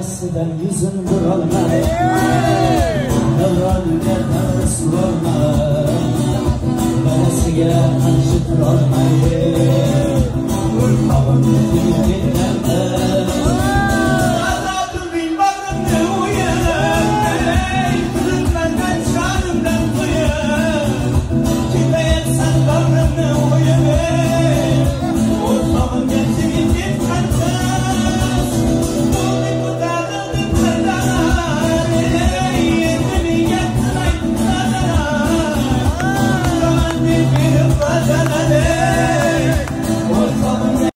Davranışdan yüzün vurulma Davranışda davranış vurulma Böylesiga qarshi turolmaydi